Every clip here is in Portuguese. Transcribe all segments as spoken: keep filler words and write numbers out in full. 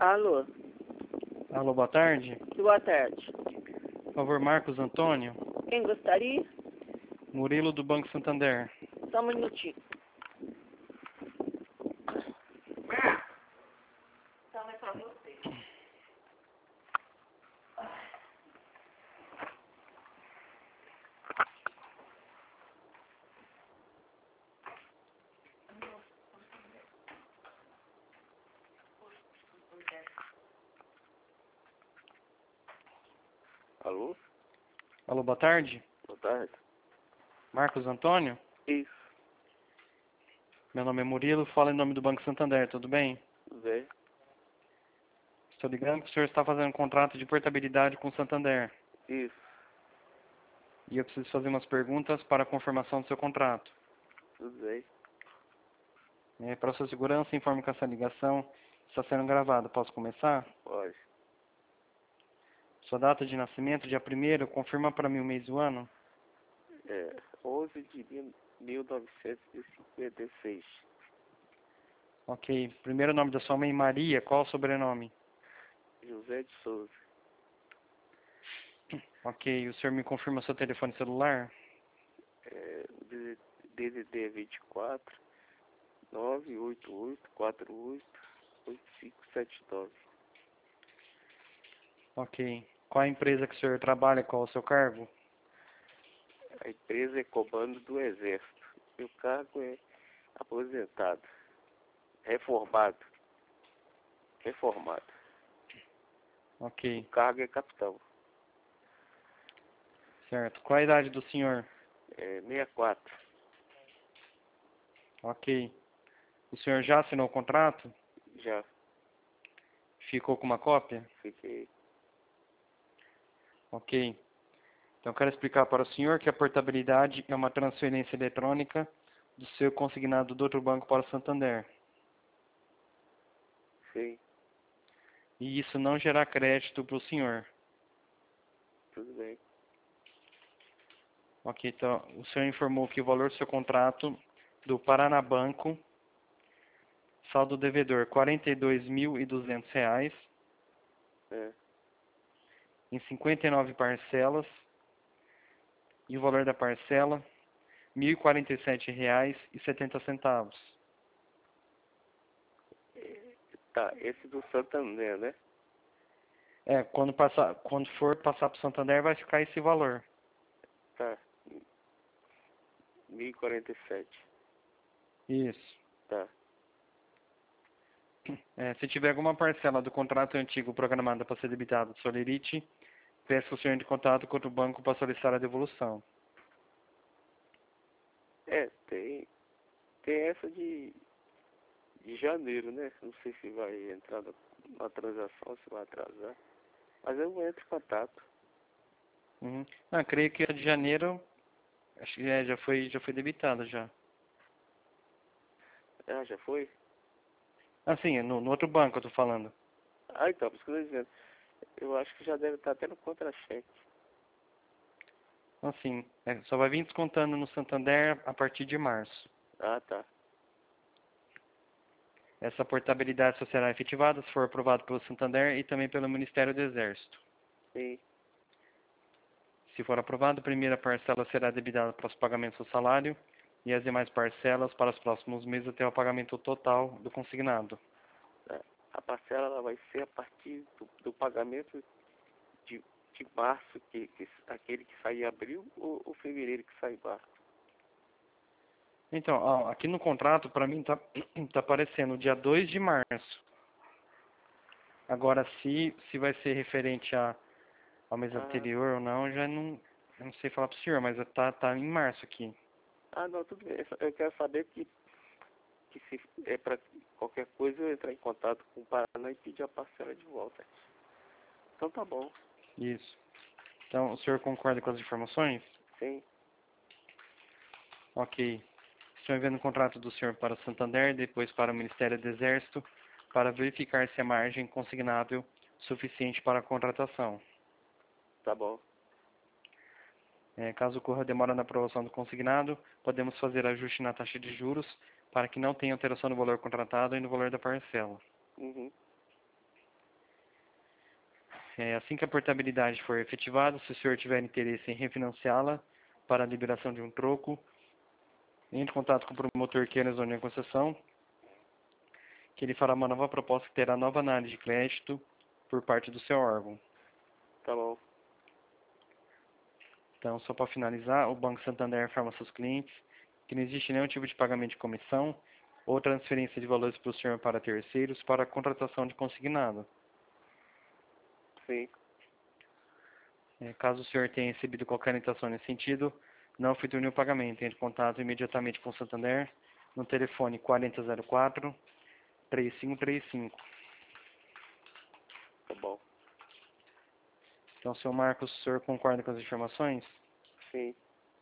Alô, Alô, boa tarde. boa tarde. Por favor, Marcos Antônio. Quem gostaria? Murilo do Banco Santander. Só um minutinho. Então é pra você. Alô? Alô, boa tarde. Boa tarde. Marcos Antônio. Isso, Meu nome é Murilo, falo em nome do Banco Santander, tudo bem? tudo bem? Estou ligando que o senhor está fazendo um contrato de portabilidade com o Santander. Isso, E eu preciso fazer umas perguntas para a confirmação do seu contrato. tudo bem. É, para sua segurança, informe que essa ligação está sendo gravada. Posso começar? Pode. Sua data de nascimento, dia primeiro, confirma para mim o mês e o ano. É onze de mil novecentos e cinquenta e seis. Ok. Primeiro nome da sua mãe, Maria. Qual o sobrenome? José de Souza. Ok. O senhor me confirma seu telefone celular? É, D D D vinte e quatro, nove oito oito, quatro oito, oito cinco sete nove. Ok. Qual a empresa que o senhor trabalha? Qual o seu cargo? A empresa é comando do Exército. Meu cargo é aposentado. Reformado. Reformado. Ok. O cargo é capitão. Certo. Qual a idade do senhor? É sessenta e quatro. Ok. O senhor já assinou o contrato? Já Ficou com uma cópia? fiquei. Ok. Então, eu quero explicar para o senhor que a portabilidade é uma transferência eletrônica do seu consignado do outro banco para o Santander. Sim, E isso não gerará crédito para o senhor. tudo bem. Ok. Então, o senhor informou que o valor do seu contrato do Paraná Banco, saldo devedor quarenta e dois mil e duzentos reais, É. em cinquenta e nove parcelas, e o valor da parcela mil e quarenta e sete reais e setenta centavos. Tá, esse do Santander, né? É, quando passar, quando for passar para o Santander vai ficar esse valor. Tá. mil e quarenta e sete. Isso. Tá. É, se tiver alguma parcela do contrato antigo programada para ser debitada do Solerite, peça que o senhor entre em contato com outro banco para solicitar a devolução. É, tem. Tem essa de, de janeiro, né? Não sei se vai entrar na, na transação, se vai atrasar. Mas eu entro em contato. Uhum. Ah, creio que a de janeiro acho que é, já foi já foi debitada já. Ah, já foi? Ah, sim, no, no outro banco eu tô falando. Ah, então, por isso que eu tô dizendo. Eu acho que já deve estar até no contra-cheque. Assim, é, só vai vir descontando no Santander a partir de março. Ah, tá. Essa portabilidade só será efetivada se for aprovado pelo Santander e também pelo Ministério do Exército. Sim. Se for aprovado, a primeira parcela será debitada para os pagamentos do salário e as demais parcelas para os próximos meses até o pagamento total do consignado. Tá. A parcela ela vai ser a partir do, do pagamento de, de março, que, que, aquele que sai em abril, ou, ou fevereiro que sai em março. Então, ó, aqui no contrato, para mim, tá, tá aparecendo dia dois de março. Agora, se, se vai ser referente a, ao mês Ah, anterior ou não, eu já não, eu não sei falar para o senhor, mas tá, tá em março aqui. ah, não, tudo bem. Eu quero saber que, que se é para qualquer coisa eu entrar em contato com o Paraná e pedir a parcela de volta. Então tá bom. Isso. Então, o senhor concorda com as informações? Sim, Ok. Estou enviando o contrato do senhor para o Santander, depois para o Ministério do Exército, para verificar se a margem consignável suficiente para a contratação. tá bom. É, caso ocorra demora na aprovação do consignado, podemos fazer ajuste na taxa de juros para que não tenha alteração no valor contratado e no valor da parcela. Uhum. É, assim que a portabilidade for efetivada, se o senhor tiver interesse em refinanciá-la para a liberação de um troco, entre em contato com o promotor que é na zona de concessão, que ele fará uma nova proposta que terá nova análise de crédito por parte do seu órgão. Tá bom. Então, só para finalizar, o Banco Santander informa seus clientes que não existe nenhum tipo de pagamento de comissão ou transferência de valores para o senhor para terceiros para a contratação de consignado. Sim. É, caso o senhor tenha recebido qualquer orientação nesse sentido, não efetue nenhum pagamento. Entre em contato imediatamente com o Santander no telefone quarenta zero quatro, três cinco três cinco. Tá bom. Então, senhor Marcos, o senhor concorda com as informações? Sim.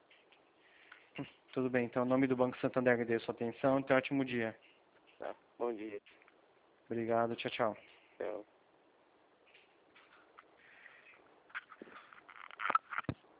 Tudo bem. Então, em nome do Banco Santander, agradeço a sua atenção. Tenha um ótimo dia. Tá. Bom dia. Obrigado. Tchau, tchau.